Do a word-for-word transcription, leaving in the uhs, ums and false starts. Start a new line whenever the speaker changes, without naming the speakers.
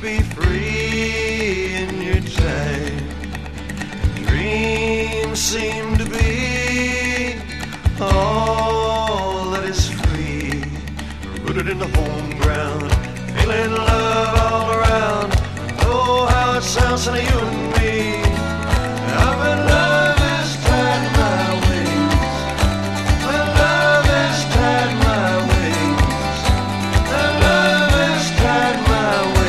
be free in your time. Dreams seem to be all that is free, rooted in the home ground, feeling love all around. Oh, how it sounds in the